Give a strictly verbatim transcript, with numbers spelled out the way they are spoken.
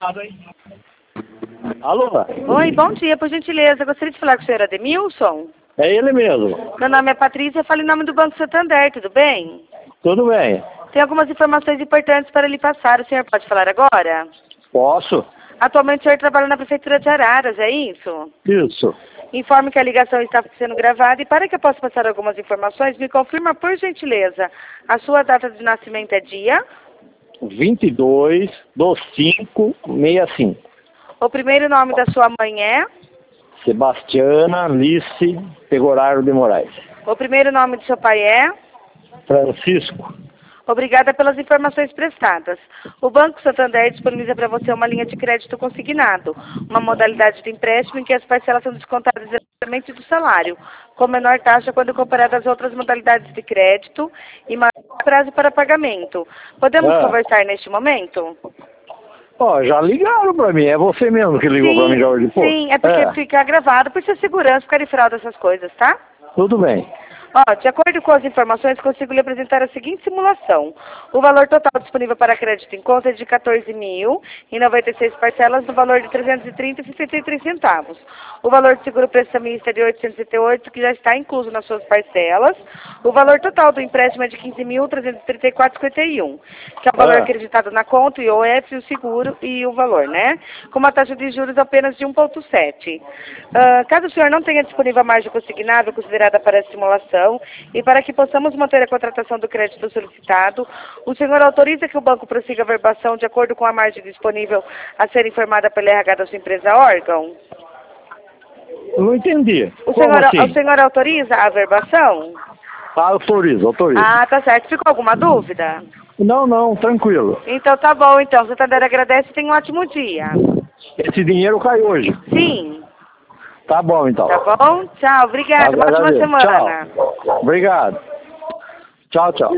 Alô? Oi, bom dia, por gentileza. Gostaria de falar com o senhor Ademilson? É ele mesmo. Meu nome é Patrícia, eu falo em nome do Banco Santander, tudo bem? Tudo bem. Tem algumas informações importantes para lhe passar. O senhor pode falar agora? Posso? Atualmente o senhor trabalha na Prefeitura de Araras, é isso? Isso. Informe que a ligação está sendo gravada e para que eu possa passar algumas informações, me confirma, por gentileza, a sua data de nascimento é dia? vinte e dois do cinco sessenta e cinco. O primeiro nome da sua mãe é? Sebastiana Alice Pegoraro de Moraes. O primeiro nome do seu pai é? Francisco. Obrigada pelas informações prestadas. O Banco Santander disponibiliza para você uma linha de crédito consignado, uma modalidade de empréstimo em que as parcelas são descontadas diretamente do salário, com menor taxa quando comparado às outras modalidades de crédito e maior prazo para pagamento. Podemos Ah. conversar neste momento? Ó, já ligaram pra mim. É você mesmo que ligou sim, pra mim já hoje? Pô. Sim, é porque É. fica gravado, por ser segurança, ficar de fraude essas coisas, tá? Tudo bem. Ó, de acordo com as informações, consigo lhe apresentar a seguinte simulação. O valor total disponível para crédito em conta é de quatorze mil e noventa e seis parcelas no valor de trezentos e trinta reais e sessenta e três centavos. O valor de seguro prestamista é de oitocentos e setenta e oito reais, que já está incluso nas suas parcelas. O valor total do empréstimo é de quinze mil trezentos e trinta e quatro reais e cinquenta e um centavos, que é o valor Ah. acreditado na conta, o I O F, o seguro e o valor, né? Com uma taxa de juros apenas de um vírgula sete. Uh, caso o senhor não tenha disponível a margem consignável considerada para a simulação e para que possamos manter a contratação do crédito solicitado, o senhor autoriza que o banco prossiga a verbação de acordo com a margem disponível a ser informada pela R H da sua empresa órgão? Eu não entendi. O Como senhor, assim? o senhor autoriza a verbação? Ah, autorizo, autorizo. Ah, tá certo. Ficou alguma dúvida? Não, não, tranquilo. Então tá bom, então. Santander agradece e tenha um ótimo dia. Esse dinheiro cai hoje. Sim. Tá bom, então. Tá bom? Tchau. Obrigada. Uma ótima Agradeço. semana. Tchau. Obrigado. Tchau, tchau.